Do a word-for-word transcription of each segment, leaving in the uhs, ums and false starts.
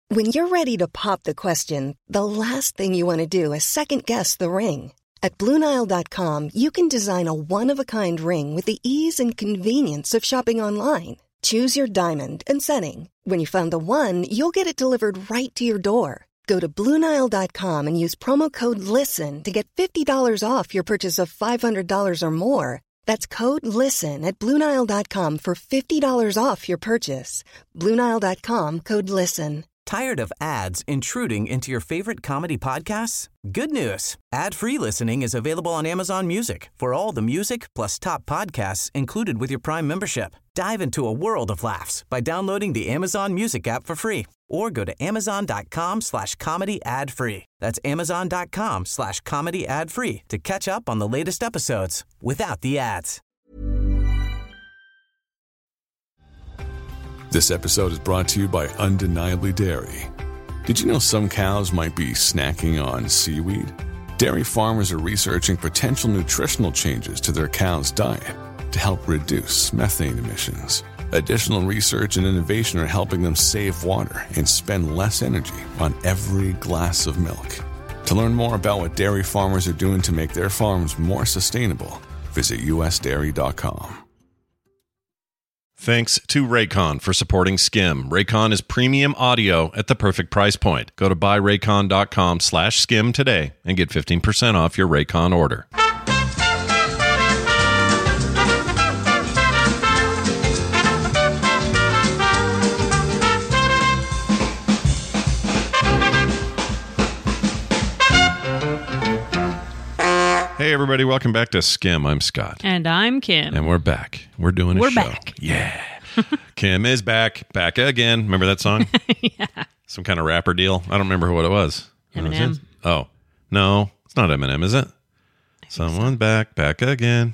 When you're ready to pop the question, the last thing you want to do is second-guess the ring. At Blue Nile dot com, you can design a one-of-a-kind ring with the ease and convenience of shopping online. Choose your diamond and setting. When you find the one, you'll get it delivered right to your door. Go to Blue Nile dot com and use promo code LISTEN to get fifty dollars off your purchase of five hundred dollars or more. That's code LISTEN at Blue Nile dot com for fifty dollars off your purchase. Blue Nile dot com, code LISTEN. Tired of ads intruding into your favorite comedy podcasts? Good news. Ad-free listening is available on Amazon Music for all the music plus top podcasts included with your Prime membership. Dive into a world of laughs by downloading the Amazon Music app for free or go to amazon.com slash comedy ad free. That's amazon.com slash comedy ad free to catch up on the latest episodes without the ads. This episode is brought to you by Undeniably Dairy. Did you know some cows might be snacking on seaweed? Dairy farmers are researching potential nutritional changes to their cows' diet to help reduce methane emissions. Additional research and innovation are helping them save water and spend less energy on every glass of milk. To learn more about what dairy farmers are doing to make their farms more sustainable, visit u s dairy dot com. Thanks to Raycon for supporting Skim. Raycon is premium audio at the perfect price point. Go to buy raycon dot com slash skim today and get fifteen percent off your Raycon order. Hey, everybody. Welcome back to Skim. I'm Scott. And I'm Kim. And we're back. We're doing a we're show. We're back. Yeah. Kim is back. Back again. Remember that song? Yeah. Some kind of rapper deal. I don't remember what it was. Eminem. Was it? Oh, no. It's not Eminem, is it? Someone so. back. Back again.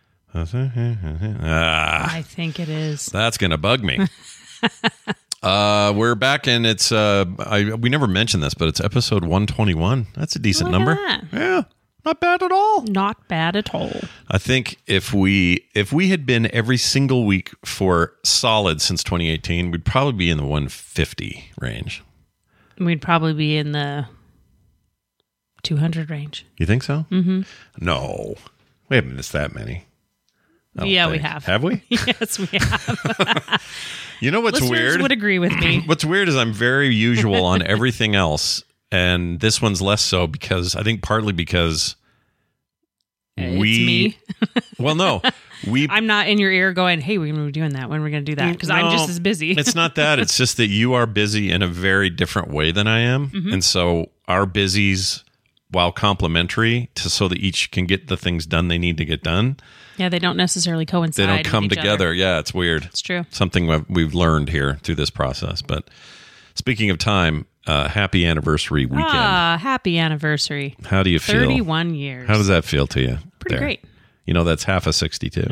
Ah, I think it is. That's going to bug me. uh, we're back, and it's, uh, I, we never mentioned this, but it's episode one twenty-one. That's a decent Look number. At that. Yeah. Not bad at all. Not bad at all. I think if we if we had been every single week for solid since twenty eighteen, we'd probably be in the one fifty range. We'd probably be in the two hundred range. You think so? Mm-hmm. No. We haven't missed that many. Yeah, think. we have. Have we? Yes, we have. You know what's Listeners weird? would agree with me. What's weird is I'm very usual on everything else. And this one's less so because I think partly because it's we. Me. Well, no, we. I'm not in your ear going, "Hey, we're going to be doing that. When are we going to do that?" Because no, I'm just as busy. It's not that. It's just that you are busy in a very different way than I am, Mm-hmm. and so our busies, while complementary, to so that each can get the things done they need to get done. Yeah, they don't necessarily coincide. They don't come with each together. other. Yeah, it's weird. It's true. Something we've, we've learned here through this process. But speaking of time. Uh, happy anniversary weekend. Ah, happy anniversary. How do you feel? thirty-one years. How does that feel to you? Pretty there? great. You know, that's half a sixty-two.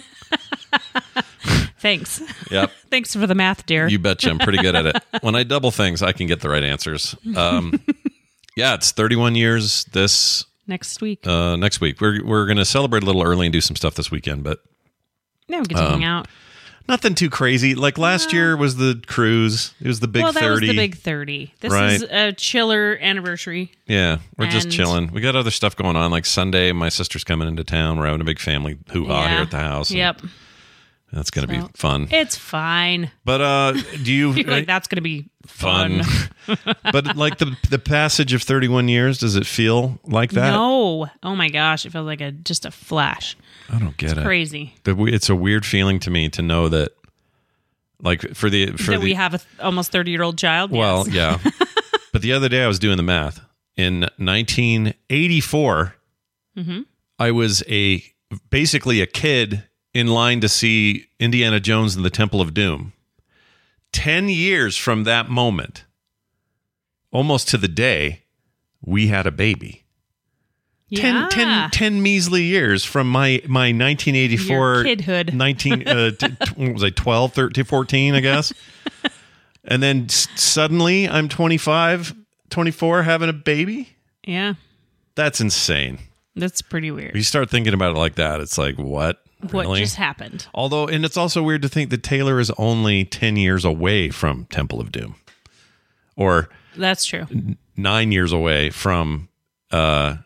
Thanks. Yep. Thanks for the math, dear. You betcha. I'm pretty good at it. When I double things, I can get the right answers. Um, yeah, it's thirty-one years this... Next week. Uh, next week. We're, we're going to celebrate a little early and do some stuff this weekend, but... Yeah, we get to um, hang out. Nothing too crazy. Like last uh, year was the cruise. It was the big well, that thirty. was the big thirty. This right? is a chiller anniversary. Yeah, we're and just chilling. We got other stuff going on. Like Sunday, my sister's coming into town. We're having a big family hoo-ha yeah. here at the house. Yep. That's going to so, be fun. It's fine. But uh, do you... You're like, that's going to be fun. fun. But like the the passage of thirty-one years, does it feel like that? No. Oh my gosh, it feels like a just a flash. I don't get it's it. Crazy. But we, it's a weird feeling to me to know that, like for the for that the, we have a th- almost thirty year old child. Well, yes. yeah. But the other day I was doing the math. In nineteen eighty-four, mm-hmm. I was a basically a kid in line to see Indiana Jones and the Temple of Doom. Ten years from that moment, almost to the day, we had a baby. Yeah. ten, ten, ten measly years from my, my nineteen eighty-four... Your kidhood. nineteen, uh, t- t- what was I, twelve, thirteen, fourteen, I guess? And then s- suddenly I'm twenty-five, twenty-four, having a baby? Yeah. That's insane. That's pretty weird. You start thinking about it like that, it's like, what? What Really? just happened? Although, and it's also weird to think that Taylor is only ten years away from Temple of Doom. or That's true. n- nine years away from uh,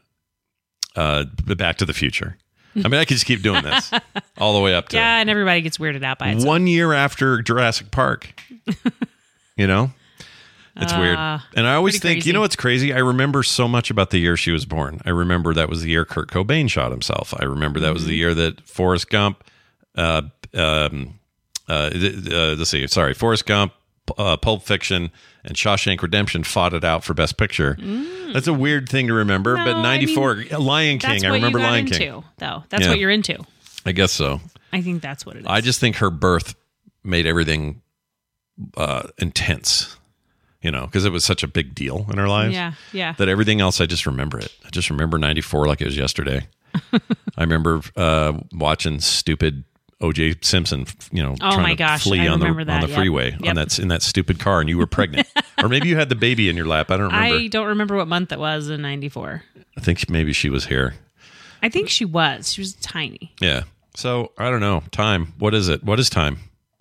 uh, the Back to the Future. I mean, I could just keep doing this all the way up to Yeah, and everybody gets weirded out by it. so- one year after Jurassic Park. You know? It's weird. Uh, And I always pretty think, you know crazy. what's crazy? I remember so much about the year she was born. I remember that was the year Kurt Cobain shot himself. I remember that was Mm-hmm. the year that Forrest Gump, uh, um, uh, th- uh, let's see, sorry, Forrest Gump, uh, Pulp Fiction, and Shawshank Redemption fought it out for Best Picture. That's a weird thing to remember, No, but I ninety-four, mean, Lion That's King, I what remember you got Lion into, King. though. That's Yeah. what you're into. I guess so. I think that's what it is. I just think her birth made everything uh, intense, you know, because it was such a big deal in our lives. Yeah, yeah. That everything else, I just remember it. I just remember ninety-four like it was yesterday. I remember uh, watching stupid O J Simpson, you know, Oh trying my to gosh, flee I on the remember that, on the yep. freeway Yep. on that in that stupid car, and you were pregnant, or maybe you had the baby in your lap. I don't remember. I don't remember what month it was in ninety-four. I think maybe she was here. I think she was. She was tiny. Yeah. So I don't know. Time. What is it? What is time?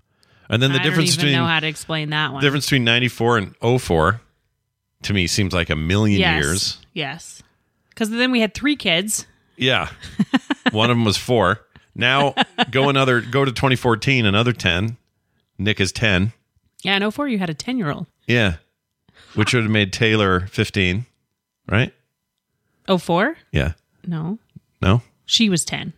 And then the I difference don't even between know how to explain that one. difference between ninety-four and oh four to me seems like a million yes. years. Yes. Because then we had three kids. Yeah. One of them was four. Now go another go to twenty fourteen, another ten. Nick is ten. Yeah, in oh four you had a ten-year-old. Yeah. Which would have made Taylor fifteen, right? oh four? Yeah. No. No? She was ten.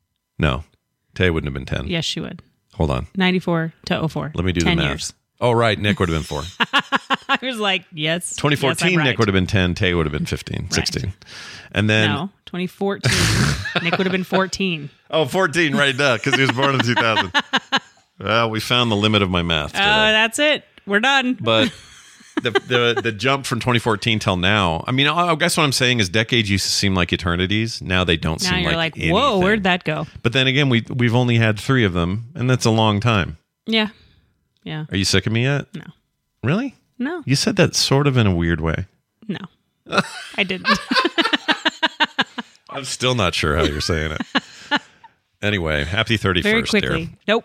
No. Tay wouldn't have been ten. Yes, she would. Hold on. ninety-four to oh four. Let me do ten the math. years. Oh, right. Nick would have been four. I was like, yes. twenty fourteen, yes, I'm right. Nick would have been ten. Tay would have been fifteen, Right. sixteen. And then No, twenty fourteen. Nick would have been fourteen. Oh, fourteen, right now, because he was born in two thousand. Well, we found the limit of my math Oh, today. that's it. We're done. But the, the the jump from twenty fourteen till now, I mean, I guess what I'm saying is decades used to seem like eternities. Now they don't now seem you're like like, whoa, anything. where'd that go? But then again, we, we've only had three of them, and that's a long time. Yeah. Yeah. Are you sick of me yet? No. Really? No. You said that sort of in a weird way. No. I didn't. I'm still not sure how you're saying it. Anyway, happy thirty-first, Very quickly. dear. Nope.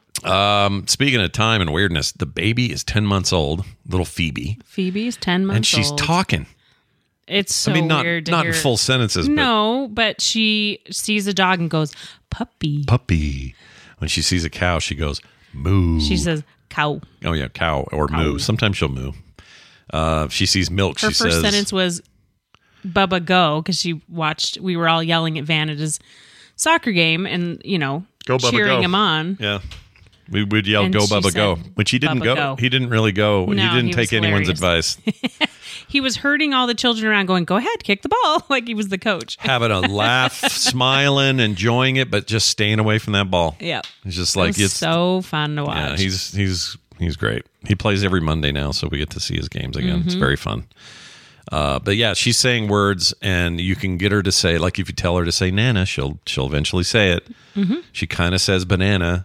Um, speaking of time and weirdness, the baby is ten months old, little Phoebe, Phoebe's ten months and she's old. talking. It's so I mean, not weird to not hear. in full sentences, but No, but she sees a dog and goes, puppy. puppy. When she sees a cow, she goes moo. She says, cow. "Oh yeah, cow or moo." Sometimes she'll moo. Uh, if she sees milk, Her she first says, sentence was, Bubba, go, because she watched, we were all yelling at Van at his soccer game and, you know, Go, Bubba, cheering go. him on. "Yeah." We would yell, And "Go, she Bubba, go!" said, Which he didn't "Bubba, go. go." He didn't really go. No, he didn't he take was anyone's hilarious. advice. He was herding all the children around going, go ahead, kick the ball, like he was the coach. Having a laugh, smiling, enjoying it, but just staying away from that ball. Yeah. It's just It like was it's so fun to watch. yeah. He's he's he's great. He plays every Monday now, so we get to see his games again. Mm-hmm. It's very fun. Uh, but yeah, she's saying words, and you can get her to say, like, if you tell her to say "Nana," she'll she'll eventually say it. Mm-hmm. She kind of says "banana,"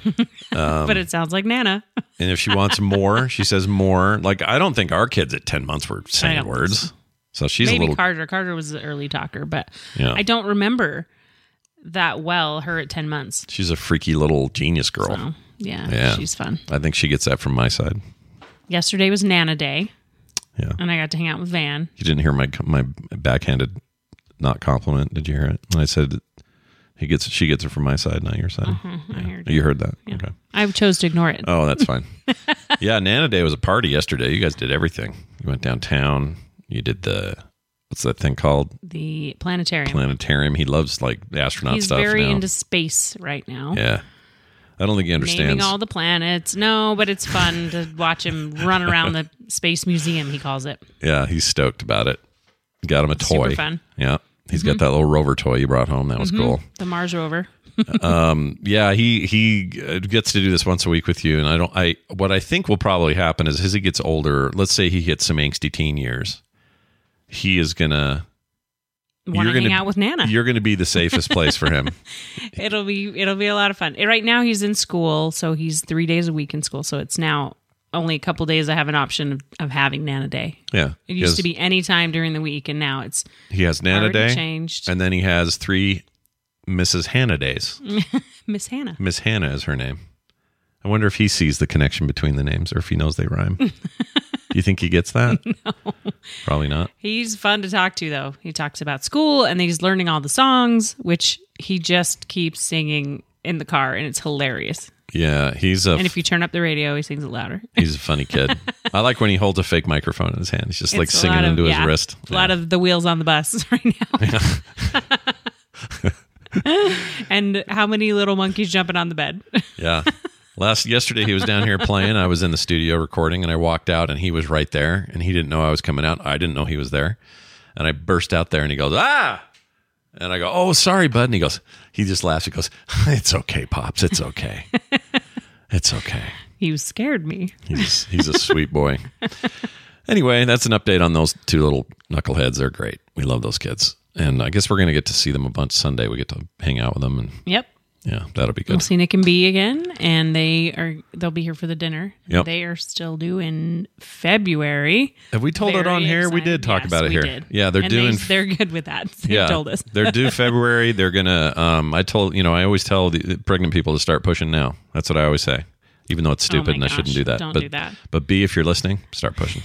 but it sounds like Nana. and if she wants more, she says "more." Like, I don't think our kids at ten months were I saying don't think words. So she's Maybe a little. Carter. Carter was the early talker, but Yeah. I don't remember that well, her at ten months. She's a freaky little genius girl. So, yeah, Yeah. she's fun. I think she gets that from my side. Yesterday was Nana Day, Yeah. and I got to hang out with Van. You didn't hear my my backhanded not compliment, did you hear it? When I said he gets she gets it from my side, not your side. Uh-huh, I heard You heard that? Yeah. Okay. I chose to ignore it. Oh, that's fine. Yeah, Nana Day was a party yesterday. You guys did everything. You went downtown. You did the what's that thing called? The planetarium. Planetarium. He loves like the astronaut He's stuff very now. into space right now. Yeah. I don't think he Naming understands. all the planets. No, but it's fun to watch him run around the space museum, he calls it. Yeah, he's stoked about it. Got him a toy. Super fun. Yeah. He's got that little rover toy you brought home. That was cool. The Mars rover. Um, yeah, he he uh, gets to do this once a week with you, and I don't. I what I think will probably happen is as he gets older. Let's say he hits some angsty teen years, he is gonna. Want to gonna, hang out with Nana. You're going to be the safest place for him. It'll be it'll be a lot of fun. Right now he's in school, so he's three days a week in school. So it's now only a couple days I have an option of, of having Nana Day. Yeah, It he used has, to be any time during the week, and now it's he has Nana already Day, changed. and then he has three Missus Hannah days. Miss Hannah. Miss Hannah is her name. I wonder if he sees the connection between the names or if he knows they rhyme. You think he gets that? No. Probably not. He's fun to talk to, though. He talks about school, and then he's learning all the songs, which he just keeps singing in the car, and it's hilarious. Yeah, he's a. And if you turn up the radio, he sings it louder. He's a funny kid. I like when he holds a fake microphone in his hand. He's just It's like a singing lot of- into his yeah, wrist. A lot of the wheels on the bus right now. And how many little monkeys jumping on the bed? Yeah. Last yesterday he was down here playing. I was in the studio recording, and I walked out, and he was right there, and he didn't know I was coming out. I didn't know he was there, and I burst out there, and he goes, "Ah!" And I go, "Oh, sorry, bud." And he goes, he just laughs. He goes, "It's okay, Pops. It's okay. It's okay." You scared me. He's he's a sweet boy. Anyway, that's an update on those two little knuckleheads. They're great. We love those kids, and I guess we're gonna get to see them a bunch Sunday. We get to hang out with them, and Yep. yeah, that'll be We'll good. see Nick and B again, and they are they'll be here for the dinner. Yep. They are still due in February. Have we told it Very on here? We excited. did talk Yes, about it we here. did. Yeah, they're And doing. They, they're good with that. They yeah, told us they're due February. They're gonna. Um, I told you know I always tell the pregnant people to start pushing now. That's what I always say, even though it's Oh my stupid and I shouldn't gosh, do that. don't but, do that. But B, if you're listening, start pushing.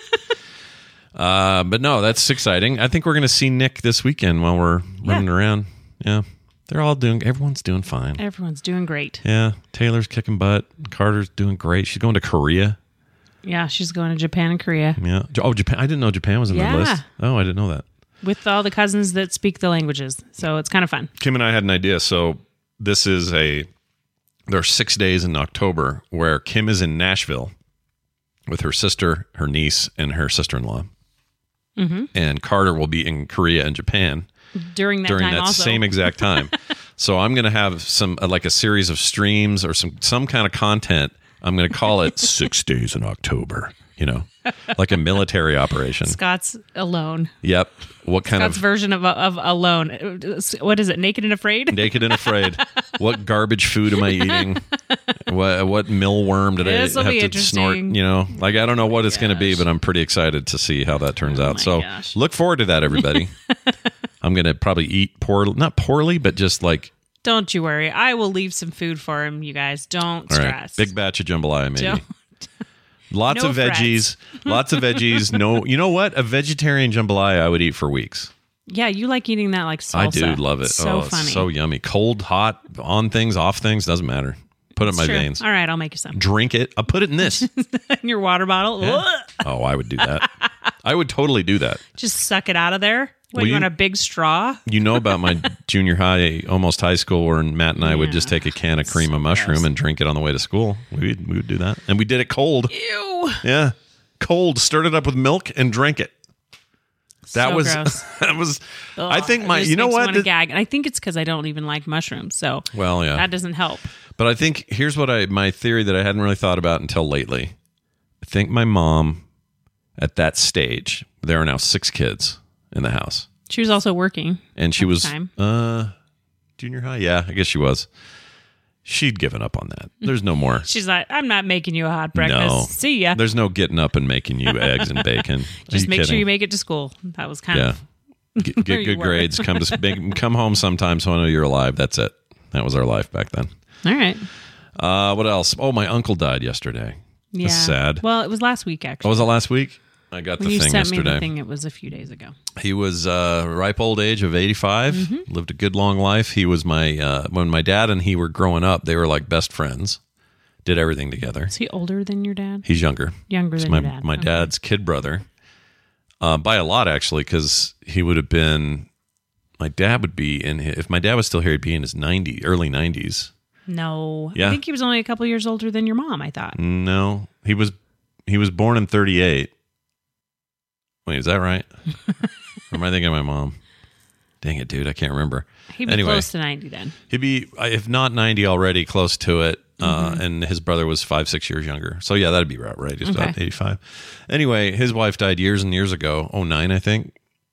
uh, but no, that's exciting. I think we're gonna see Nick this weekend while we're running Yeah. around. Yeah, they're all doing. Everyone's doing fine. Everyone's doing great. Yeah, Taylor's kicking butt. Carter's doing great. She's going to Korea. Yeah, she's going to Japan and Korea Yeah. Oh, Japan. I didn't know Japan was in Yeah. the list. Oh, I didn't know that. with all the cousins that speak the languages. So it's kind of fun. Kim and I had an idea. So this is a, there are six days in October where Kim is in Nashville with her sister, her niece, and her sister-in-law. Mm-hmm. And Carter will be in Korea and Japan During that during time that also. same exact time. So I'm going to have some, uh, like a series of streams or some, some kind of content. I'm going to call it Six Days in October, you know, like a military operation. Scott's Alone. Yep. What kind Scott's of version of of Alone. What is it? Naked and Afraid? Naked and Afraid? What garbage food am I eating? What what millworm did This'll I be have to snort? interesting. You know, like I don't know what it's going to be, gosh. but I'm pretty excited to see how that turns out. my So gosh. look forward to that, everybody. I'm going to probably eat poorly, not poorly, but just like Don't you worry. I will leave some food for him, you guys. Don't all right, stress. big batch of jambalaya, maybe. Don't- Lots No of veggies, lots of veggies. No, you know what? A vegetarian jambalaya I would eat for weeks. Yeah, you like eating that like salsa. I do love it. So oh, funny. it's so yummy. Cold, hot, on things, off things, doesn't matter. Put it in my True. veins. All right, I'll make you some. Drink it. I'll put it in this. In your water bottle. Yeah. Ugh. Oh, I would do that. I would totally do that. Just suck it out of there. What, Well, you you- want a big straw? You know about my junior high, almost high school, where Matt and I would Yeah. just take a can of cream So of mushroom gross. and drink it on the way to school. We would, we would do that. And we did it cold. Ew. Yeah. Cold. Stirred it up with milk and drank it. That So was, gross. that was, I Ugh, think it my, just you know makes me what? wanna The- gag. And I think it's because I don't even like mushrooms. So well, yeah. that doesn't help. But I think here's what I my theory that I hadn't really thought about until lately. I think my mom at that stage, there are now six kids in the house. She was also working. And she At the was time. uh junior high, yeah, I guess she was. She'd given up on that. There's no more. She's like, I'm not making you a hot breakfast. No. See ya. There's no getting up and making you eggs and bacon. Are Just you make sure kidding? you make it to school. That was kind Yeah. of Get, where get you good were. grades. Come to make, come home sometimes when you're alive. That's it. That was our life back then. all right. Uh, what else? Oh, my uncle died yesterday. Yeah. That's sad. Well, it was last week Oh, actually. was it last week? I got when the you thing sent me yesterday. the thing, it was a few days ago. He was uh, ripe old age of eighty-five. Mm-hmm. Lived a good long life. He was my uh, when my dad and he were growing up. They were like best friends. Did everything together. Is he older than your dad? He's younger. Younger He's than my your dad. my Okay. dad's kid brother. Uh, by a lot actually, because he would have been. My dad would be in. His, if my dad was still here, he'd be in his ninety early nineties. No. Yeah. I think he was only a couple years older than your mom, I thought. No, he was he was born in thirty-eight. Wait, is that right? Or am I thinking of my mom? Dang it, dude, I can't remember. He'd be Anyway. close to ninety then. He'd be, if not ninety already, close to it. Uh, Mm-hmm. and his brother was five, six years younger. So, yeah, that'd be right, right? Just about Okay. eighty-five. Anyway, his wife died years and years ago. oh nine, I think.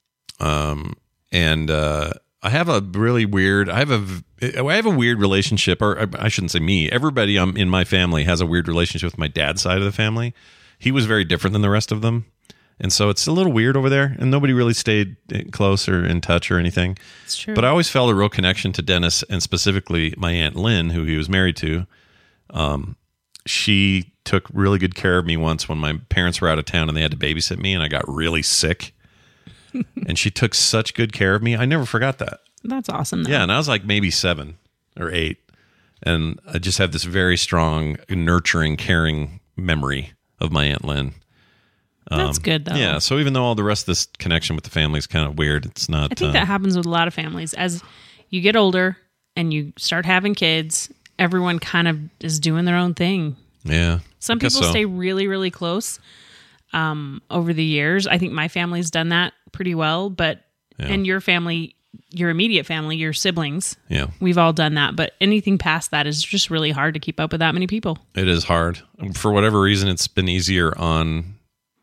Um, and uh, I have a really weird, I have a, I have a weird relationship, or I shouldn't say me. Everybody um, in my family has a weird relationship with my dad's side of the family. He was very different than the rest of them. And so it's a little weird over there, and nobody really stayed close or in touch or anything. It's true. But I always felt a real connection to Dennis, and specifically my Aunt Lynn, who he was married to. Um, she took really good care of me once when my parents were out of town and they had to babysit me and I got really sick. And she took such good care of me. I never forgot that. That's awesome. Though. Yeah, and I was like maybe seven or eight. And I just have this very strong, nurturing, caring memory of my Aunt Lynn. Um, That's good, though. Yeah, so even though all the rest of this connection with the family is kind of weird, it's not... I think uh, that happens with a lot of families. As you get older and you start having kids, everyone kind of is doing their own thing. Yeah. Some I guess people so. stay really, really close um, over the years. I think my family's done that pretty well, but Yeah. and your family, your immediate family, your siblings, Yeah. we've all done that. But anything past that is just really hard to keep up with that many people. It is hard. For whatever reason, it's been easier on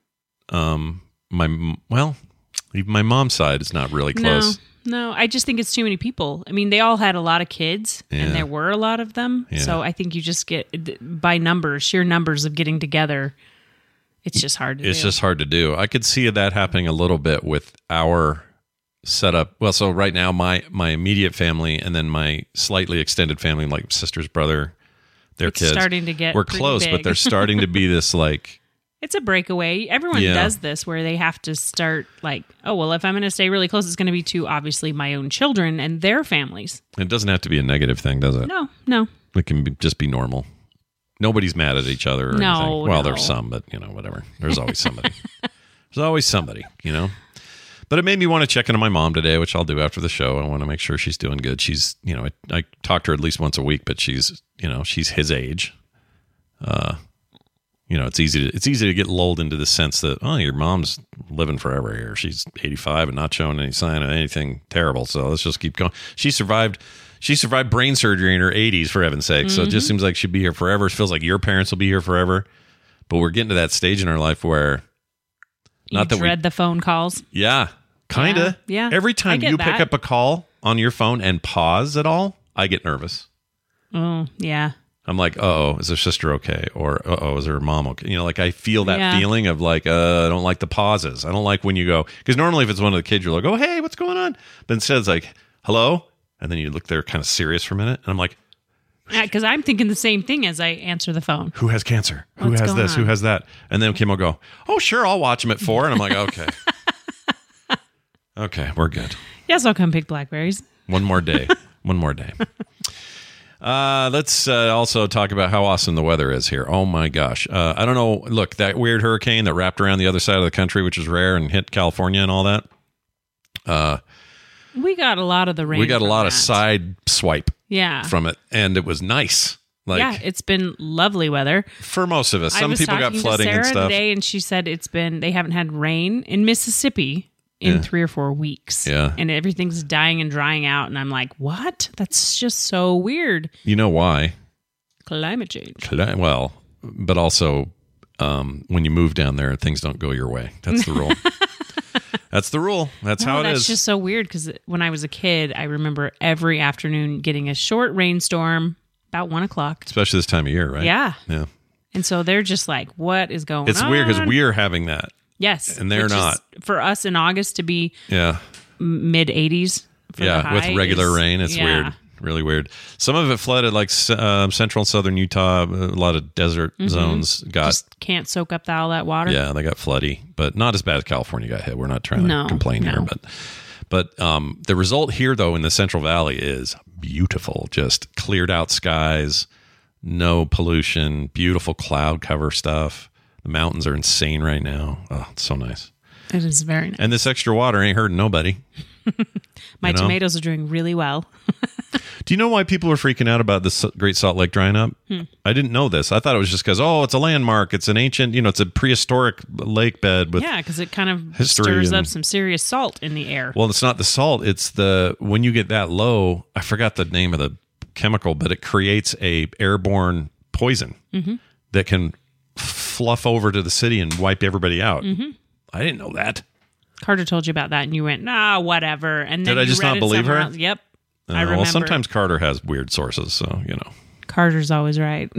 um my, well, even my mom's side is not really close. No, no, I just think it's too many people. I mean, they all had a lot of kids, Yeah. and there were a lot of them. Yeah. So I think you just get, by numbers, sheer numbers of getting together, it's just hard to It's do. just hard to do. I could see that happening a little bit with our setup. Well, so right now, my my immediate family and then my slightly extended family, like sister's brother, their It's kids, starting to get we're pretty close, but big. they're starting to be this like, It's a breakaway. Everyone Yeah. does this where they have to start like, oh, well, if I'm going to stay really close, it's going to be to obviously my own children and their families. it doesn't have to be a negative thing, does it? No, no. It can be, just be normal. Nobody's mad at each other or No, anything. Well, no. there's some, but you know, whatever. There's always somebody. There's always somebody, you know. But it made me want to check in on my mom today, which I'll do after the show. I want to make sure she's doing good. She's, you know, I, I talk to her at least once a week, but she's, you know, she's his age. Uh, you know, it's easy to it's easy to get lulled into the sense that, oh, your mom's living forever here. She's eighty-five and not showing any sign of anything terrible. So let's just keep going. She survived. She survived brain surgery in her eighties, for heaven's sake. So it just seems like she'd be here forever. It feels like your parents will be here forever. But we're getting to that stage in our life where, You not that dread we, the phone calls. yeah, kind of. Yeah, yeah. Every I time get you pick that. up a call on your phone and pause at all, I get nervous. Oh, yeah. I'm like, uh-oh, is her sister okay? Or, uh-oh, is her mom okay? You know, like I feel that Yeah. feeling of like, uh, I don't like the pauses. I don't like when you go, because normally if it's one of the kids, you're like, oh, hey, what's going on? But instead it's like, hello? And then you look there kind of serious for a minute. And I'm like, Because I'm thinking the same thing as I answer the phone. who has cancer? Who What's has going this? Who on? has that? And then Kim will go, oh, sure, I'll watch them at four. And I'm like, okay. Okay, we're good. Yes, I'll come pick blackberries. One more day. One more day. Uh, let's uh, also talk about how awesome the weather is here. Oh my gosh. Uh, I don't know. Look, that weird hurricane that wrapped around the other side of the country, which is rare and hit California and all that. Uh, We got a lot of the rain. we got a from lot of that. side swipe Yeah. from it, and it was nice. Like yeah, it's been lovely weather. for most of us, I some was people got talking flooding to Sarah and stuff. today, and she said it's been they haven't had rain in Mississippi in Yeah. three or four weeks. Yeah. and everything's dying and drying out, and I'm like, what? That's just so weird. You know why? Climate change. Cli- Well, but also um, when you move down there, things don't go your way. That's the rule. That's the rule. That's No, how it that's is. just so weird because when I was a kid, I remember every afternoon getting a short rainstorm about one o'clock. Especially this time of year, right? Yeah. Yeah. And so they're just like, what is going It's on? weird because we're having that. Yes. and they're which is- not. For us in August to be Yeah. mid eighties. Yeah. With regular rain, it's weird. Really weird. Some of it flooded like uh, central and southern Utah. A lot of desert zones got, Mm-hmm. Just can't soak up all that water. yeah, they got floody, but not as bad as California got hit. We're not trying to No, complain here, no. but but um, the result here, though, in the Central Valley is beautiful. Just cleared out skies, no pollution, beautiful cloud cover stuff. The mountains are insane right now. Oh, it's so nice. It is very nice. And this extra water ain't hurting nobody. My you know? tomatoes are doing really well. Do you know why people are freaking out about the Great Salt Lake drying up? Hmm. I didn't know this. I thought it was just because, oh, it's a landmark. It's an ancient, you know, it's a prehistoric lake bed with. Yeah, because it kind of history stirs up and- some serious salt in the air. Well, it's not the salt. It's the, when you get that low, I forgot the name of the chemical, but it creates a airborne poison Mm-hmm. that can fluff over to the city and wipe everybody out. Mm-hmm. I didn't know that. Carter told you about that, and you went, nah, whatever. And then Did I you just read not it believe somewhere her? else. Yep. Uh, I remember. well, sometimes Carter has weird sources, so, you know. Carter's always right.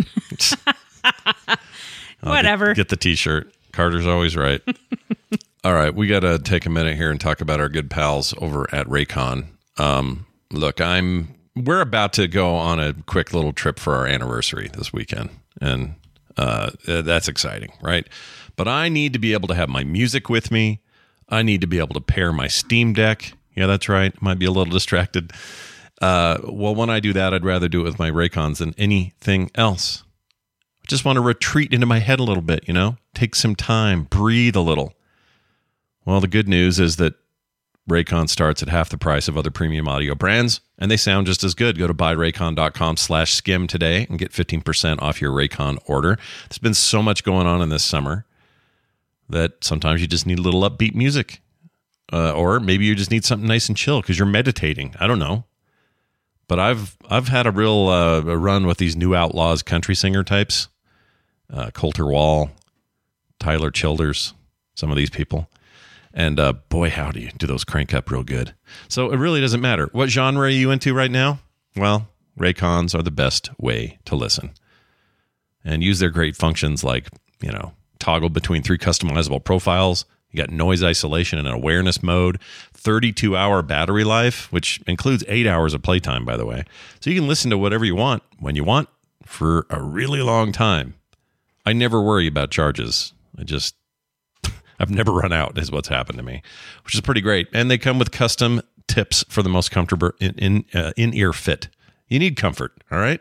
I'll Whatever. Get, get the T-shirt. Carter's always right. All right, we got to take a minute here and talk about our good pals over at Raycon. Um, look, I'm we're about to go on a quick little trip for our anniversary this weekend, and Uh, that's exciting, right? But I need to be able to have my music with me. I need to be able to pair my Steam Deck. Yeah, that's right. Might be a little distracted. Uh, well, when I do that, I'd rather do it with my Raycons than anything else. I just want to retreat into my head a little bit, you know? Take some time, breathe a little. Well, the good news is that Raycon starts at half the price of other premium audio brands, and they sound just as good. Go to buyraycon.com slash skim today and get fifteen percent off your Raycon order. There's been so much going on in this summer that sometimes you just need a little upbeat music. Uh, or maybe you just need something nice and chill because you're meditating. I don't know. But I've I've had a real uh, a run with these New Outlaws country singer types. Uh, Coulter Wall, Tyler Childers, some of these people. And uh, boy, howdy, do those crank up real good. So it really doesn't matter. What genre are you into right now? Well, Raycons are the best way to listen. And use their great functions like, you know, toggle between three customizable profiles. You got noise isolation and an awareness mode, thirty-two hour battery life, which includes eight hours of playtime, by the way. So you can listen to whatever you want, when you want, for a really long time. I never worry about charges. I just... I've never run out is what's happened to me, which is pretty great. And they come with custom tips for the most comfortable in, in, uh, in-ear fit. You need comfort, all right?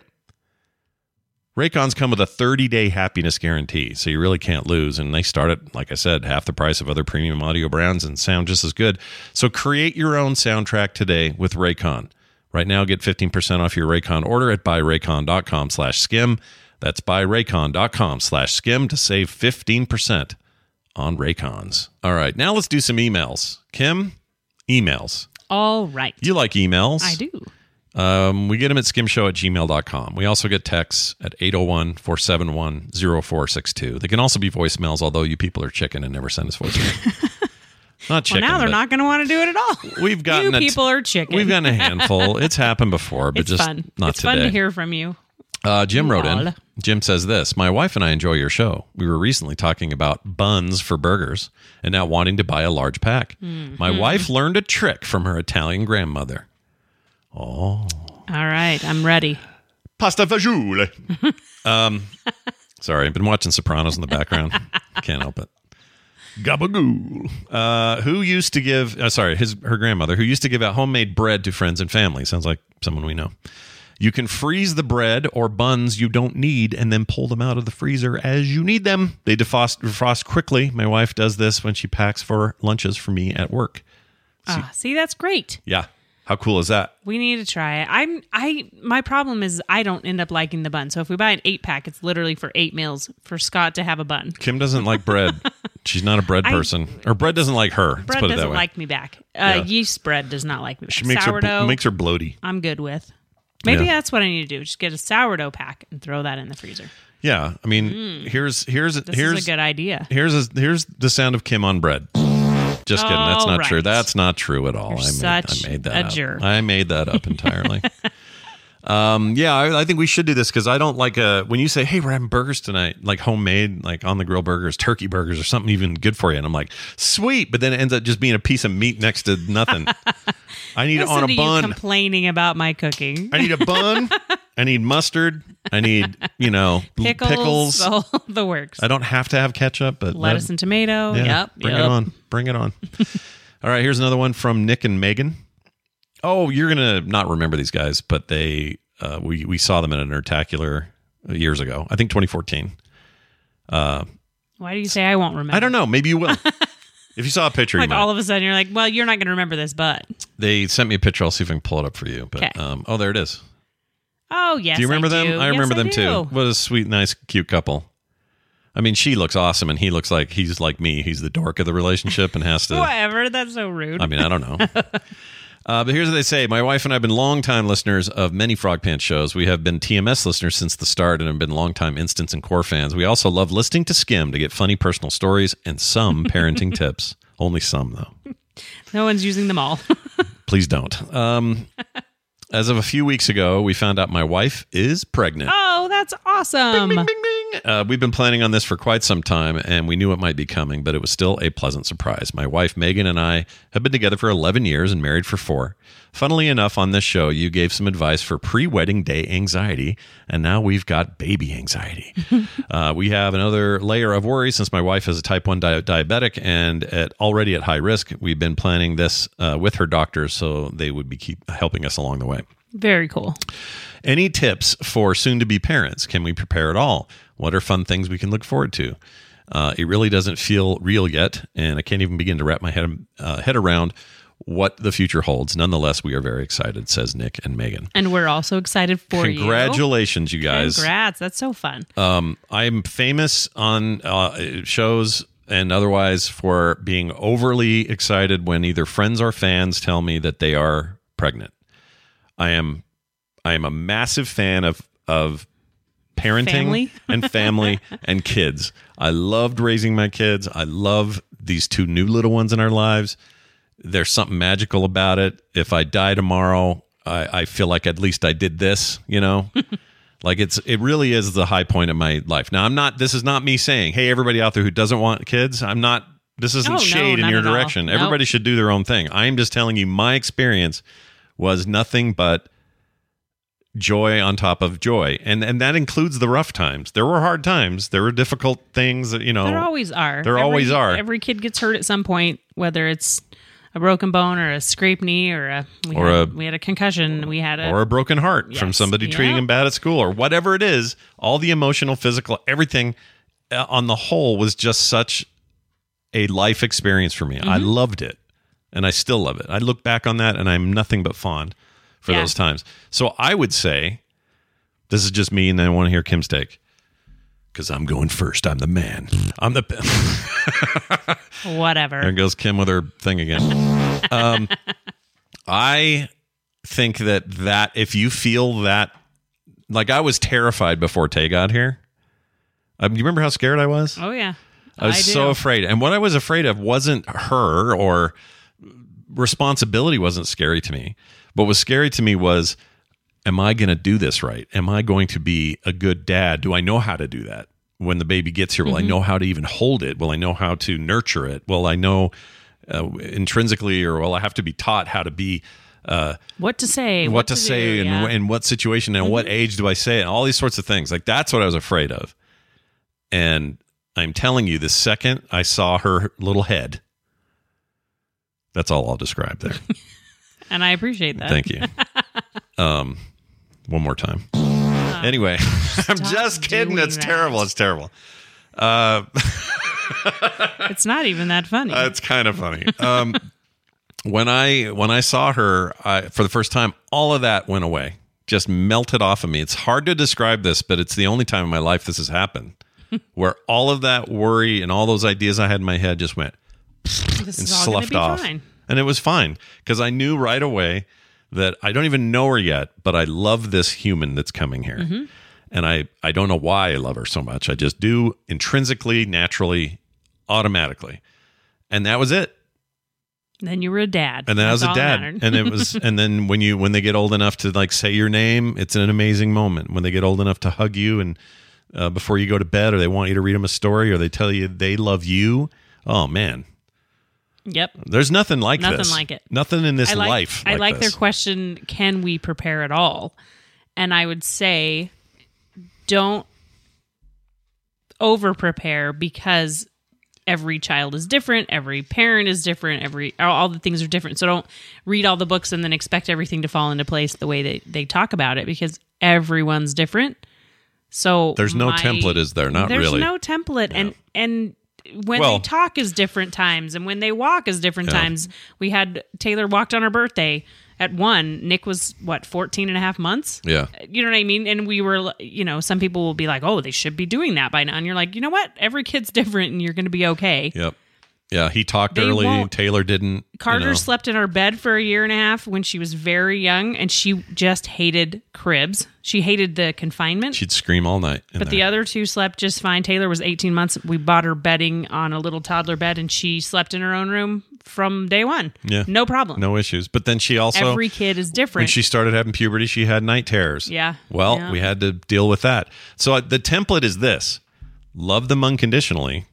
Raycons come with a thirty-day happiness guarantee, so you really can't lose. And they start at, like I said, half the price of other premium audio brands and sound just as good. So create your own soundtrack today with Raycon. Right now, get fifteen percent off your Raycon order at buyraycon.com slash skim. That's buyraycon.com slash skim to save fifteen percent. On Raycons. All right, now let's do some emails. Kim, emails. All right. You like emails. I do. Um, we get them at skimshow at gmail dot com. We also get texts at eight oh one, four seven one, oh four six two. They can also be voicemails, although you people are chicken and never send us voicemails. Not chicken. Well, now they're not going to want to do it at all. We've gotten you a, people are chicken. We've gotten a handful. It's happened before, but it's just fun. not it's today. It's fun to hear from you. Uh, Jim wrote in. Lol. Jim says this: my wife and I enjoy your show. We were recently talking about buns for burgers and now wanting to buy a large pack. Mm-hmm. My wife learned a trick from her Italian grandmother. Oh. All right. I'm ready. Pasta fagioli. um, sorry, I've been watching Sopranos in the background. Can't help it. Gabagool. Uh, who used to give, uh, sorry, his her grandmother, who used to give out homemade bread to friends and family. Sounds like someone we know. You can freeze the bread or buns you don't need and then pull them out of the freezer as you need them. They defrost, defrost quickly. My wife does this when she packs for lunches for me at work. See, ah, see, that's great. Yeah. How cool is that? We need to try it. I'm I my problem is I don't end up liking the bun. So if we buy an eight pack, it's literally for eight meals for Scott to have a bun. Kim doesn't like bread. She's not a bread person. I, or bread doesn't like her. Bread Let's put it doesn't that way. like me back. Uh, yeah. Yeast bread does not like me back. She makes Sourdough her makes her bloaty. I'm good with. Maybe yeah. that's what I need to do. Just get a sourdough pack and throw that in the freezer. Yeah, I mean, mm. here's here's this here's is a good idea. Here's a, here's the sound of Kim on bread. Just kidding. That's not right. true. That's not true at all. You're I made, such I made that a up. jerk. I made that up entirely. um, yeah, I, I think we should do this because I don't like a, when you say, hey, we're having burgers tonight, like homemade, like on the grill burgers, turkey burgers, or something even good for you. And I'm like, sweet. But then it ends up just being a piece of meat next to nothing. I need Listen it on to a bun. You complaining about my cooking. I need a bun. I need mustard. I need, you know, pickles. pickles. The, the works. I don't have to have ketchup, but lettuce that, and tomato. Yeah, yep. Bring yep. it on. Bring it on. All right, here's another one from Nick and Megan. Oh, you're gonna not remember these guys, but they uh, we we saw them at an Nerdtacular years ago. I think twenty fourteen. Uh, Why do you say I won't remember? I don't know. Maybe you will. If you saw a picture, like you might. all of a sudden you're like, well, you're not going to remember this, but they sent me a picture. I'll see if I can pull it up for you. But um, oh, there it is. Oh yes. Do you remember I them? do. I remember yes, them I too. What a sweet, nice, cute couple. I mean, she looks awesome, and he looks like he's like me. He's the dork of the relationship and has to. Whatever. That's so rude. I mean, I don't know. uh, but here's what they say. My wife and I have been longtime listeners of many Frog Pants shows. We have been T M S listeners since the start and have been longtime Instance and Core fans. We also love listening to Skim to get funny personal stories and some parenting tips. Only some, though. No one's using them all. Please don't. Um, as of a few weeks ago, we found out my wife is pregnant. Oh, Oh, that's awesome. Bing, bing, bing. Uh, we've been planning on this for quite some time, and we knew it might be coming, but it was still a pleasant surprise. My wife, Megan, and I have been together for eleven years and married for four. Funnily enough, on this show, you gave some advice for pre-wedding day anxiety, and now we've got baby anxiety. uh, we have another layer of worry since my wife is a type one di- diabetic and at, already at high risk. We've been planning this uh, with her doctors, so they would be keep helping us along the way. Very cool. Any tips for soon-to-be parents? Can we prepare at all? What are fun things we can look forward to? Uh, it really doesn't feel real yet, and I can't even begin to wrap my head, uh, head around what the future holds. Nonetheless, we are very excited, says Nick and Megan. And we're also excited for you. Congratulations, you guys. Congrats. That's so fun. Um, I'm famous on uh, shows and otherwise for being overly excited when either friends or fans tell me that they are pregnant. I am I am a massive fan of of parenting Family? and family and kids. I loved raising my kids. I love these two new little ones in our lives. There's something magical about it. If I die tomorrow, I, I feel like at least I did this, you know? Like it's it really is the high point of my life. Now I'm not this is not me saying, hey, everybody out there who doesn't want kids, I'm not this isn't Oh, no, shade in not your at all. direction. Nope. Everybody should do their own thing. I'm just telling you my experience was nothing but joy on top of joy. And and that includes the rough times. There were hard times. There were difficult things that, you know. There always are. There Every- always are. Every kid gets hurt at some point, whether it's a broken bone or a scraped knee or a we, Or had, a- we had a concussion. We had a or a broken heart from Yes. somebody treating Yeah. him bad at school or whatever it is. All the emotional, physical, everything uh, on the whole was just such a life experience for me. I Mm-hmm. loved it. And I still love it. I look back on that and I'm nothing but fond for Yeah. those times. So I would say, this is just me and I want to hear Kim's take. Because I'm going first. I'm the man. I'm the... whatever. There goes Kim with her thing again. um, I think that that if you feel that, like I was terrified before Tay got here. Um, you remember how scared I was? Oh yeah. I was do. so afraid. And what I was afraid of wasn't her or responsibility wasn't scary to me. What was scary to me was, am I going to do this right? Am I going to be a good dad? Do I know how to do that? When the baby gets here, will Mm-hmm. I know how to even hold it? Will I know how to nurture it? Will I know uh, intrinsically, or will I have to be taught how to be uh, What to say? what, to, do, say, and yeah. in what situation and what age do I say it? And all these sorts of things. Like that's what I was afraid of. And I'm telling you, the second I saw her little head, that's all I'll describe there. And I appreciate that. Thank you. Um, one more time. Anyway, I'm just kidding. doing It's that. terrible. It's terrible. Uh, It's not even that funny. it's kind of funny. Um, when I when I saw her I, for the first time, all of that went away. Just melted off of me. It's hard to describe this, but it's the only time in my life this has happened, where all of that worry and all those ideas I had in my head just went this and is all going to sloughed be off. fine. And it was fine because I knew right away that I don't even know her yet, but I love this human that's coming here. Mm-hmm. And I, I don't know why I love her so much. I just do intrinsically, naturally, automatically. And that was it. Then you were a dad. And then I was That's a all that dad. mattered. And it was and then when you when they get old enough to like say your name, it's an amazing moment. When they get old enough to hug you and uh, before you go to bed, or they want you to read them a story, or they tell you they love you. Oh man. Yep. There's nothing like Nothing this. like it. Nothing in this I like, life. I like this. their question, can we prepare at all? And I would say, don't over prepare, because every child is different, every parent is different, every all, all the things are different. So don't read all the books and then expect everything to fall into place the way they, they talk about it, because everyone's different. So There's no my- template, is there? Not there's really. no template. And and when Well- they talk is different times, and when they walk is different Yeah. times. We had Taylor walked on her birthday at one. Nick was what, fourteen and a half months? Yeah. You know what I mean? And we were, you know, some people will be like, oh, they should be doing that by now. And you're like, you know what? Every kid's different and you're going to be okay. Yep. Yeah. He talked They early. won't- Taylor didn't. Carter you know. slept in our bed for a year and a half when she was very young, and she just hated cribs. She hated the confinement. She'd scream all night. in But the there. other two slept just fine. Taylor was eighteen months. We bought her bedding on a little toddler bed, and she slept in her own room from day one. Yeah. No problem. No issues. But then she also... Every kid is When different. she started having puberty, she had night terrors. Yeah. Well, Yeah. we had to deal with that. So uh, the template is this. Love them unconditionally.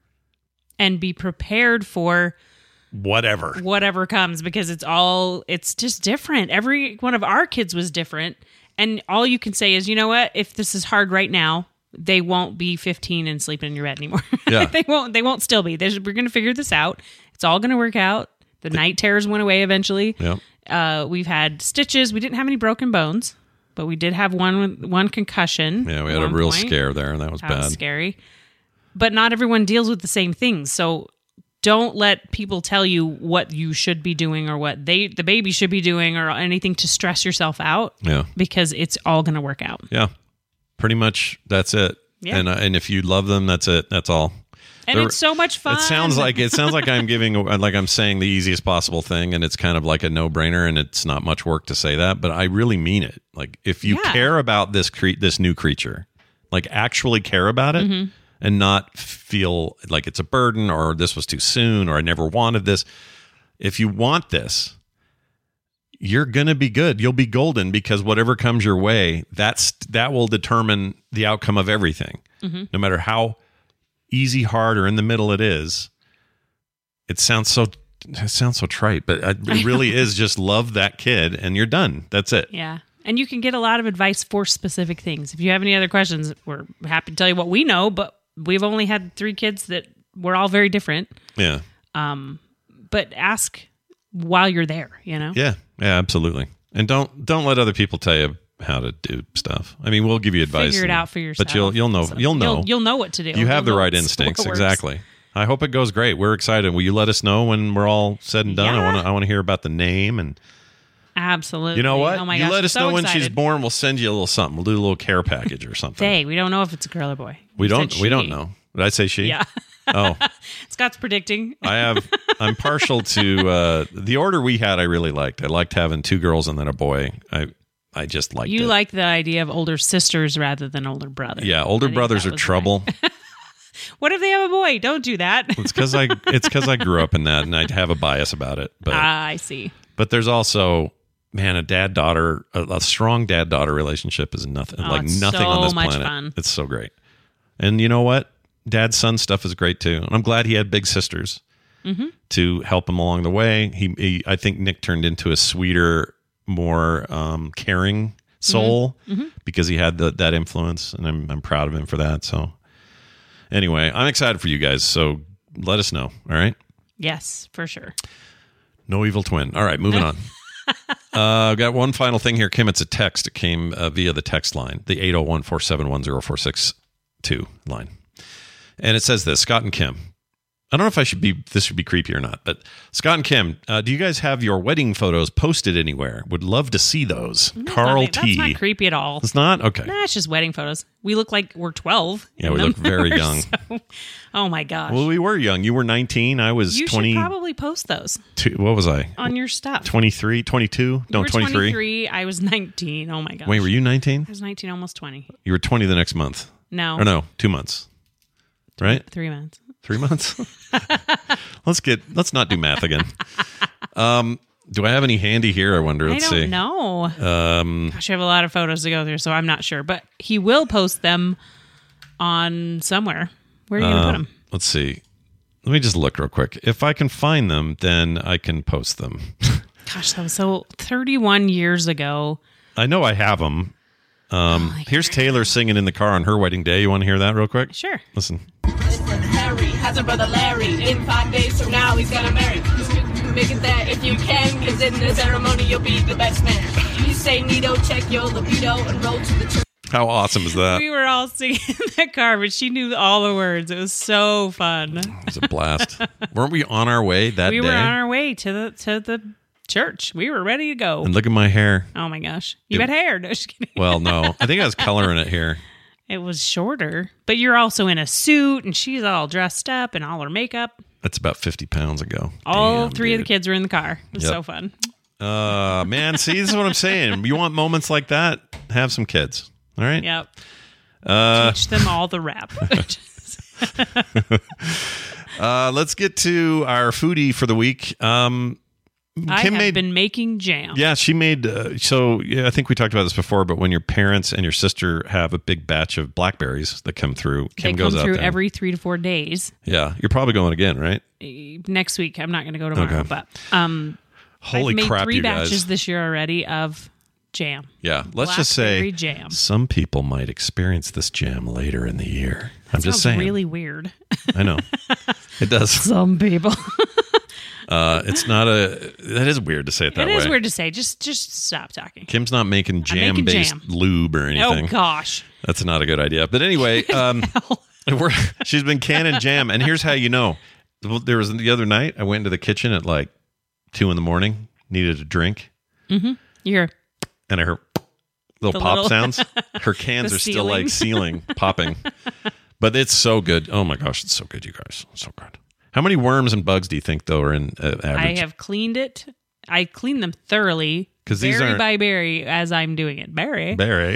And be prepared for Whatever. whatever comes, because it's all, it's just different. Every one of our kids was different. And all you can say is, you know what? If this is hard right now, they won't be fifteen and sleeping in your bed anymore. Yeah. they won't, they won't still be. There's, we're going to figure this out. It's all going to work out. The night terrors went away eventually. Yep. Uh, we've had stitches. We didn't have any broken bones, but we did have one one concussion. Yeah, we at had a one real point. scare there, and that was That bad. was scary. But not everyone deals with the same things. So don't let people tell you what you should be doing or what they the baby should be doing or anything to stress yourself out. Yeah. Because it's all going to work out. Yeah. Pretty much that's it. Yeah. And uh, and if you love them, that's it. That's all. And They're- it's so much fun. It sounds like it sounds like I'm giving like I'm saying the easiest possible thing, and it's kind of like a no-brainer, and it's not much work to say that, but I really mean it. Like if you Yeah. care about this cre- this new creature, like actually care about it, Mm-hmm. and not feel like it's a burden or this was too soon or I never wanted this. If you want this, you're gonna be good. You'll be golden, because whatever comes your way, that's that will determine the outcome of everything. Mm-hmm. No matter how easy, hard, or in the middle it is. It sounds so it sounds so trite, but it really is just love that kid and you're done. That's it. Yeah. And you can get a lot of advice for specific things. If you have any other questions, we're happy to tell you what we know, but we've only had three kids that were all very different. Yeah. But ask while you're there, you know? Yeah. Yeah, absolutely. And don't don't let other people tell you how to do stuff. I mean, we'll give you advice. Figure it and- out for yourself. But you'll you'll know So you'll know. You'll, you'll know what to do. You have the You'll know right what's- instincts. what works. Exactly. I hope it goes great. We're excited. Will you let us know when we're all said and done? I Yeah. want to I want to hear about the name, and Absolutely. you know what? Oh my you gosh, let I'm us so know when she's excited. born. We'll send you a little something. We'll do a little care package or something. Hey, we don't know if it's a girl or boy. we You don't said we she. don't know. Did I say she? Yeah. Oh. Scott's predicting. I have. I'm partial to uh, the order we had. I really liked. I liked having two girls and then a boy. I I just liked You it. like the idea of older sisters rather than older brothers. Yeah, older I think brothers that are was trouble. right. What if they have a boy? Don't do that. It's because I it's because I grew up in that, and I have a bias about it. But Ah, I see. but there's also, man, a dad daughter, a, a strong dad daughter relationship is nothing Oh, like it's nothing so on this much planet. fun. It's so great. And you know what? Dad son stuff is great too. And I'm glad he had big sisters Mm-hmm. to help him along the way. He, he I think Nick turned into a sweeter, more um, caring soul Mm-hmm. because he had the, that influence, and I'm I'm proud of him for that. So anyway, I'm excited for you guys. So let us know. All right. Yes, for sure. No evil twin. All right, moving on. Uh, I've got one final thing here, Kim. It's a text. It came uh, via the text line, the eight oh one, four seven one, oh four six two line. And it says this, Scott and Kim. I don't know if I should be, this should be creepy or not, but Scott and Kim, uh, do you guys have your wedding photos posted anywhere? Would love to see those. That's Carl not, T. That's not creepy at all. It's not? Okay. Nah, it's just wedding photos. We look like we're twelve. Yeah, in we them. look very young. So- oh my gosh. Well, we were young. You were nineteen. I was you twenty-two. should probably post those What was I? on your stuff. twenty-three, twenty-two? You No, were twenty-three. twenty-three. I was nineteen. Oh my gosh. Wait, were you nineteen? I was nineteen, almost twenty. You were twenty the next month. No. Or no, two months. Right? Three months. Three months? let's get, let's not do math again. Um, do I have any handy here? I wonder. Let's I don't see. know. Um, Gosh, I have a lot of photos to go through, so I'm not sure. But he will post them on somewhere. Where are you going to uh, put them? let's see. Let me just look real quick. If I can find them, then I can post them. Gosh, that was so thirty-one years ago. I know I have them. Um, my here's Taylor singing in the car on her wedding day. You want to hear that real quick? Sure. Listen. Harry has a brother Larry. In five days from now, he's gonna marry. Just make it there if you can, cause in the ceremony, you'll be the best man. You say Nito, check your libido, and roll to the church. How awesome is that? We were all singing in that car, but she knew all the words. It was so fun. It was a blast. Weren't we on our way that We day? were on our way to the to the church. We were ready to go. And look at my hair. Oh my gosh. You It- had hair. No, just kidding. Well, no. I think I was coloring it here. It was shorter, but you're also in a suit and she's all dressed up and all her makeup. That's about fifty pounds ago. All Damn, three of the dude. kids were in the car. It was Yep. so fun. Uh, man, see, this is what I'm saying. You want moments like that? Have some kids. All right? Yep. Uh, Teach them all the rap. Uh, let's get to our foodie for the week. Um, I Kim have made, been making jam. Yeah, she made. Uh, so yeah, I think we talked about this before. But when your parents and your sister have a big batch of blackberries that come through, Kim they goes come out through there. every three to four days. Yeah, you're probably going again, right? Next week, I'm not going to go tomorrow, Okay. but um, Holy I've made crap, three you guys! batches this year already of jam. Yeah, let's just say Blackberry jam. some people might experience this jam later in the year. I'm just Sounds saying. really weird. I know it does. Some people. Uh, it's not a. That is weird to say it that It way. is weird to say. Just, just stop talking. Kim's not making making jam-based jam. lube or anything. Oh gosh. That's not a good idea. But anyway, um, we're, she's been canning jam, and here's how you know. There was the other night. I went into the kitchen at like two in the morning. Needed a drink, Mm-hmm. You're and I heard little The pop little- sounds. Her cans The are still like ceiling. sealing, popping. But it's so good. Oh my gosh, it's so good, you guys. So good. How many worms and bugs do you think though are in uh, average? I have cleaned it. I cleaned them thoroughly, 'Cause these berry aren't- by berry, as I'm doing it. Berry. Barry.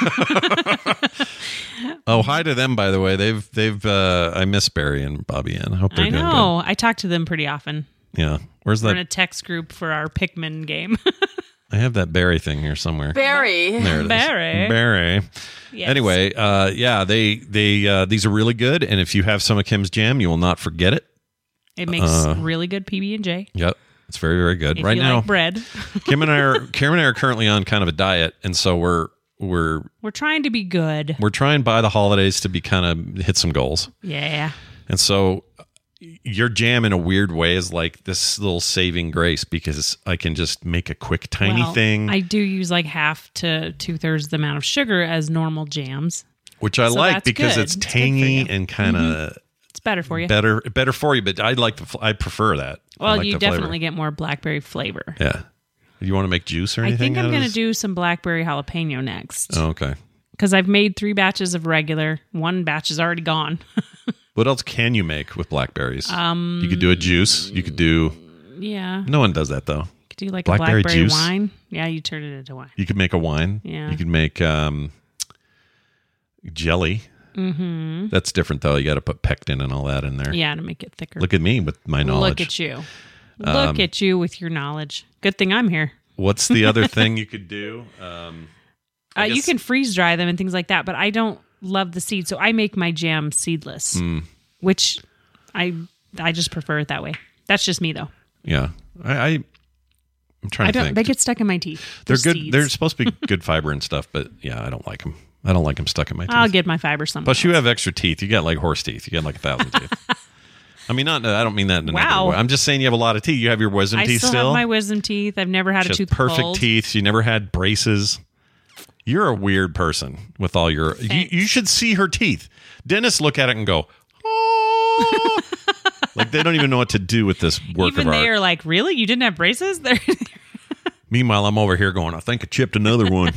Oh, hi to them, by the way. They've they've. Uh, I miss Barry and Bobby Ann. I hope they're I doing know. I talk to them pretty often. good. Yeah. Where's We're that? in a text group for our Pikmin game. I have that Barry thing here somewhere. Barry. There it is. Barry. Barry. Yes. Anyway, uh, yeah, they they uh, these are really good, and if you have some of Kim's jam, you will not forget it. It makes Uh, really good P B and J. Yep, it's very very good. If right you now, like bread. Kim and I are Kim and I are currently on kind of a diet, and so we're we're We're trying to be good. we're trying by the holidays to be kind of hit some goals, Yeah. and so your jam in a weird way is like this little saving grace because I can just make a quick tiny Well, thing, I do use like half to two thirds the amount of sugar as normal jams. which I so like that's because good. it's It's good for tangy you. and kind of It's better for you. better better for you. But I like the fl- I prefer that. I well, like you the flavor. definitely get more blackberry flavor. Yeah. You want to make juice or I anything? think I'm out of going to this? do some blackberry jalapeno next Oh, okay. because I've made three batches of regular. One batch is already gone. What else can you make with blackberries? Um, you could do a juice. You could do. yeah. No one does that though. Could do like Blackberry a blackberry juice? wine. Yeah, you turn it into wine. You could make a wine. Yeah. You could make um, jelly. Mm-hmm. That's different though. You got to put pectin and all that in there. Yeah, to make it thicker. Look at me with my knowledge. Look at you. Look at you with your knowledge. Good thing I'm here. What's the other thing you could do? Um, Uh, I you guess- can freeze dry them and things like that, but I don't love the seed, so I make my jam seedless, Hmm. which I I just prefer it that way. That's just me though. Yeah. I, I I'm trying I to don't. think. They get stuck in my teeth. They're They're good. seeds. They're supposed to be good fiber and stuff, but yeah, I don't like them. I don't like them stuck in my teeth. I'll get my fiber somewhere. Plus, you have extra teeth. You got like horse teeth. You got like a thousand teeth. I mean, not. I don't mean that in a Wow. negative way. I'm just saying you have a lot of teeth. You have your wisdom I teeth still, still. have my wisdom teeth. I've never had She a has tooth perfect pulled. teeth. You never had braces. You're a weird person with all your. You, Thanks. you should see her teeth. Dentists look at it and go, "Oh," like they don't even know what to do with this work Even of they art. are like, really? You didn't have braces? They're Meanwhile, I'm over here going, I think I chipped another one.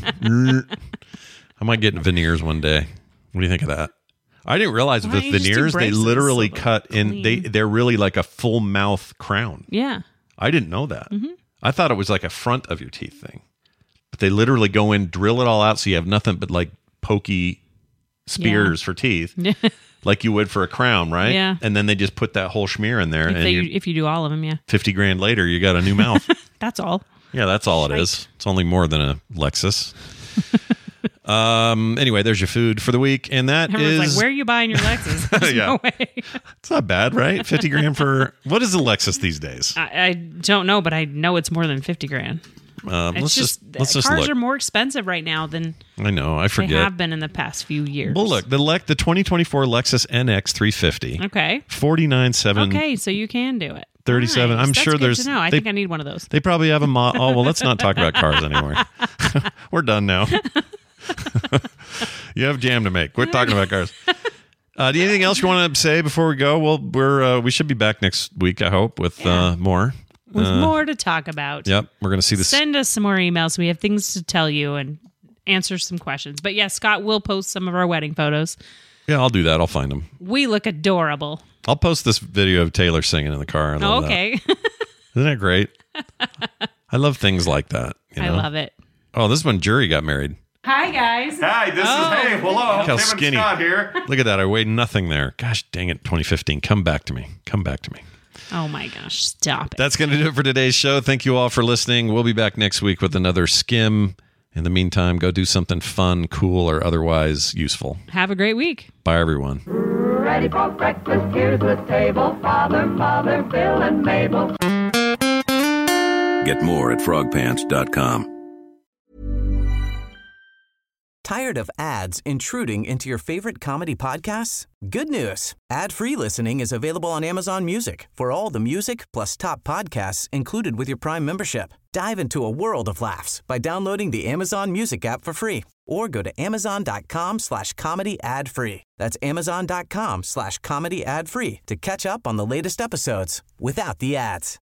I might get veneers one day. What do you think of that? I didn't realize Why with don't you just do veneers, they braces literally so they're cut in. They clean? they're really like a full mouth crown. yeah. I didn't know that. Mm-hmm. I thought it was like a front of your teeth thing, but they literally go in, drill it all out, so you have nothing but like pokey spears for teeth, like you would for a crown, right? Yeah. And then they just put that whole schmear in there, If, and they, you, if you do all of them, yeah. fifty grand later, you got a new mouth. That's all. Yeah, that's all it Shite. is. It's only more than a Lexus. um. Anyway, there's your food for the week, and that Everyone's is like, where are you buying your Lexus? There's Yeah. no way. it's not bad, right? Fifty grand for what is a Lexus these days? I, I don't know, but I know it's more than fifty grand. Um, It's let's just, just let's just cars look. are more expensive right now than I know. I they forget. have been in the past few years. Well, look, the Le- the twenty twenty-four Lexus N X three fifty, Okay. forty-nine seven. Okay, so you can do it. thirty-seven. Nice. I'm That's sure good there's- To know. I they- think I need one of those. They probably have a mo- oh well. Let's not talk about cars anymore. We're done now. You have jam to make. We're talking about cars. Uh, do you have anything else you want to say before we go? Well, we're uh, we should be back next week, I hope, with uh, more. With Uh, more to talk about. Yep, we're going to see this. Send us some more emails. We have things to tell you and answer some questions. But yeah, Scott will post some of our wedding photos. Yeah, I'll do that. I'll find them. We look adorable. I'll post this video of Taylor singing in the car. I love Oh, that. okay. Isn't that great? I love things like that. You I know? love it. Oh, this is when Jury got married. Hi, guys. Hi, this Oh. is, hey, hello, Look how Tim and skinny. Scott here. Look at that. I weighed nothing there. Gosh dang it, twenty fifteen. Come back to me. Come back to me. Oh, my gosh. Stop it. That's going to do it for today's show. Thank you all for listening. We'll be back next week with another skim. In the meantime, go do something fun, cool, or otherwise useful. Have a great week. Bye, everyone. Ready for breakfast, here's the table. Father, Mother, Bill, and Mabel. Get more at frog pants dot com. Tired of ads intruding into your favorite comedy podcasts? Good news. Ad-free listening is available on Amazon Music for all the music plus top podcasts included with your Prime membership. Dive into a world of laughs by downloading the Amazon Music app for free or go to amazon.com slash comedy ad free. That's amazon.com slash comedy ad free to catch up on the latest episodes without the ads.